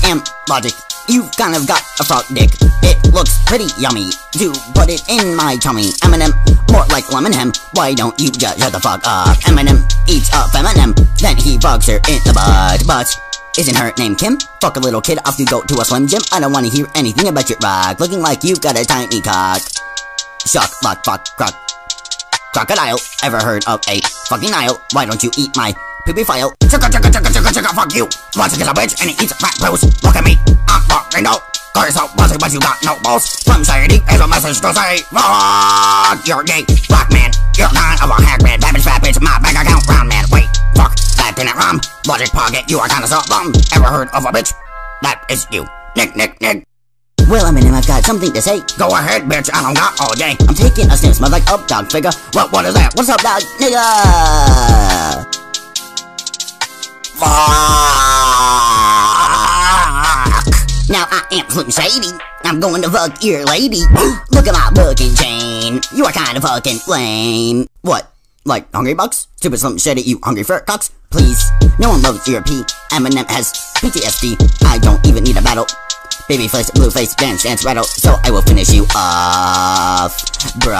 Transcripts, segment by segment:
am Logic. You've kind of got a frog dick. It looks pretty yummy to put it in my tummy. Eminem, more like lemon hem. Why don't you just shut the fuck up? Eminem eats a feminine, then he fucks her in the butt. But isn't her name Kim? Fuck a little kid off you go to a Slim Jim. I don't wanna hear anything about your rock. Looking like you've got a tiny cock. Shock, lock, fuck, croc. Crocodile. Ever heard of a fucking Nile? Why don't you eat my poopy file? Chugga, chugga, chugga, chugga, chugga, fuck you. Wants to kiss a bitch and he eats fat toes. Look at me, I'm fucking dope. Call yourself pussy, but you got no balls. Slim Shady is a message to say, fuck, you're gay. Rock man, you're kind of a hack man. Bad bitch, fat bitch, my bank account round man. Wait, fuck, that didn't rhyme. Logic pocket, you are kinda so bum. Ever heard of a bitch? That is you. Nick, Nick, Nick. Well, Eminem, I've got something to say. Go ahead, bitch, I don't got all day. I'm taking a sniff, smells like up dog figure. What is that? What's up, dog? Nigga! Fuck! Now I am Slim Shady. I'm going to fuck your lady. Look at my fucking chain. You are kind of fucking lame. What? Like Hungry Bucks? Stupid Slim Shady, you hungry for cocks? Please. No one loves your pee. Eminem has PTSD. I don't even need a battle. Baby face, blue face, dance, dance, rattle. So I will finish you off, bruh.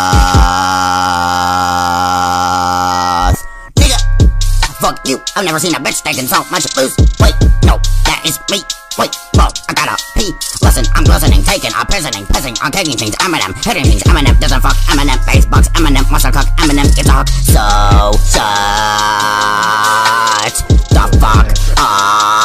Nigga, fuck you. I've never seen a bitch taking so much booze. Wait, no, that is me. Wait, whoa, I gotta pee. Listen, I'm glistening, taking a pissing on kicking things. Eminem, hitting things. Eminem doesn't fuck. Eminem face bucks. Eminem wants to cook. Eminem gets a hook. So shut the fuck up.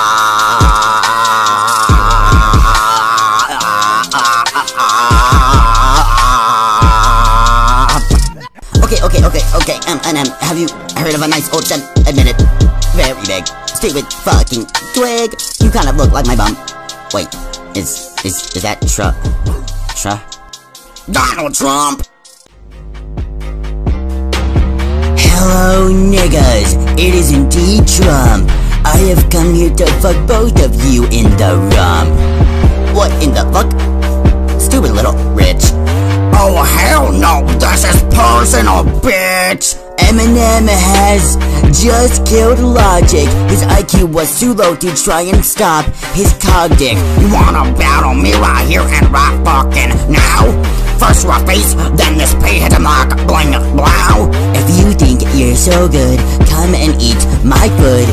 Okay, Eminem, have you heard of a nice old shed? Admit it, very big, stupid fucking twig. You kind of look like my bum. Wait, is that Donald Trump? Hello, niggas, it is indeed Trump. I have come here to fuck both of you in the rump. What in the fuck? Stupid little rich. Oh hell no, this is personal, bitch! Eminem has just killed Logic. His IQ was too low to try and stop his cog dick. You wanna battle me right here and right fucking now? First raw face, then this pay hit him like bling blow. If you think you're so good, come and eat my food.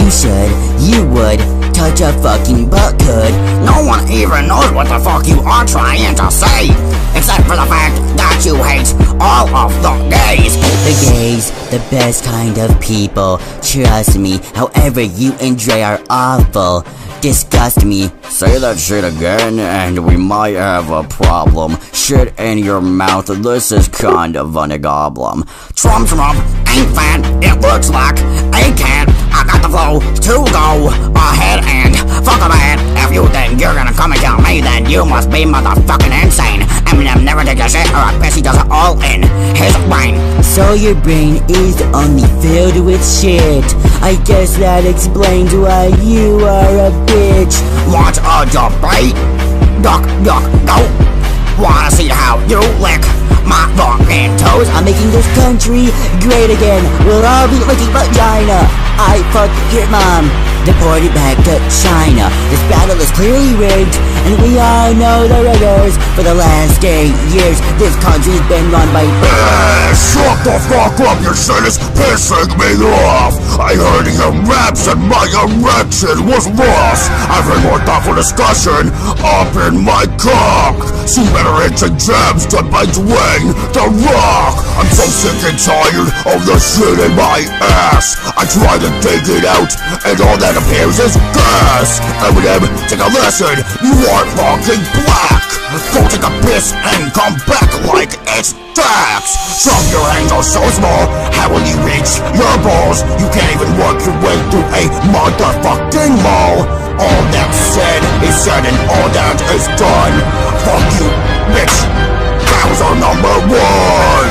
You would touch a fucking butt could. No one even knows what the fuck you are trying to say, except for the fact that you hate all of the gays. The gays, the best kind of people. Trust me, however you and Dre are awful. Disgust me. Say that shit again and we might have a problem. Shit in your mouth, this is kind of a goblin. Trump ain't fat, it looks like a cat. I got the flow to go ahead and fuck a man. If you think you're gonna come and tell me, then you must be motherfucking insane. Eminem never takes a shit or a piss, he does it all in his brain. So your brain is only filled with shit. I guess that explains why you are a bitch. Want a debate? Duck, go. Wanna see how you lick my fucking toes? I'm making this country great again. We'll all be licking vagina. I fucked your mom. Deported back to China. This battle is clearly rigged, and we all know the riggers. For the last 8 years, this country's been run by shut the fuck up, your shit is pissing me off. I heard your raps and my erection was lost. I've heard more thoughtful discussion up in my cock. See better hits and jabs done by Dwayne The Rock. I'm so sick and tired of the shit in my ass. I try to take it out, and all that appears is gas. Eminem, take a lesson, you are fucking black. Go take a piss and come back like it's Dax. Some your hands are so small, how will you reach your balls? You can't even work your way through a motherfucking mall. All that's said is said and all that is done. Fuck you, bitch. That was our #1.